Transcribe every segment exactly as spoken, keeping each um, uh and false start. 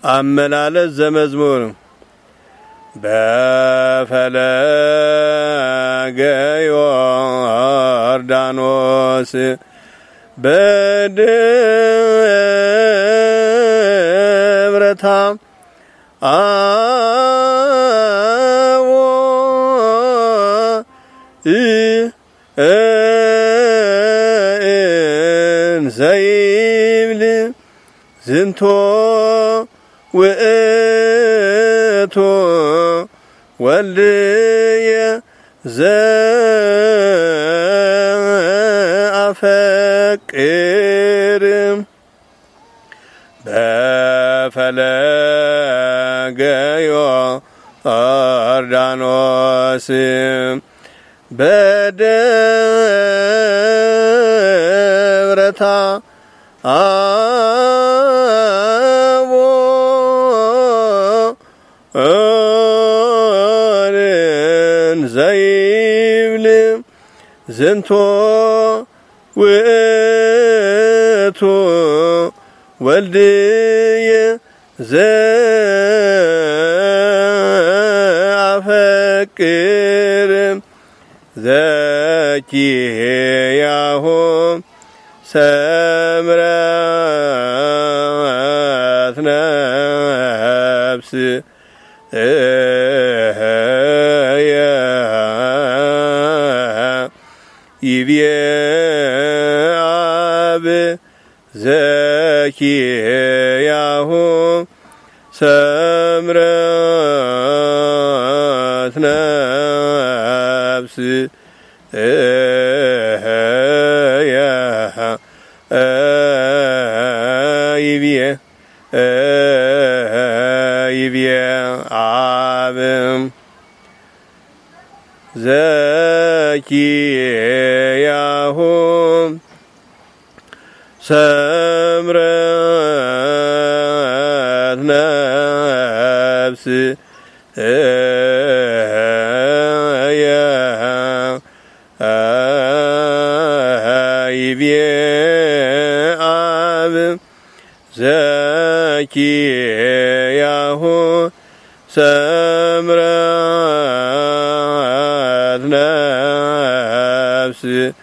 አመላለስ ዘመዝሙር በፈለገ ዮርዳኖስ በደብረ ታቦር እንዘይብል ዝንቶ ውእቱ ወልድየ ዘአፈቅር በፈለገ ዮርዳኖስ በደብረ ታቦር እንዘይብል ዝንቶ ውእቱ ወልድየ ዘአፈቅር ዘኪያሁ ሰምረት ነፍስ ይብየ አብ ዘኪያሁ ሰምረት ነፍስ ይብየ ይብየ አብ ዘኪያሁ ሰምረት ነፍስ ይብየ አብ ዘኪያሁ ሰምረት ነፍስ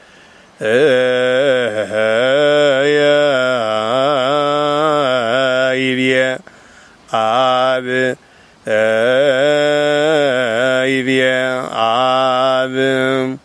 ይብየ አብ ይብየ አብ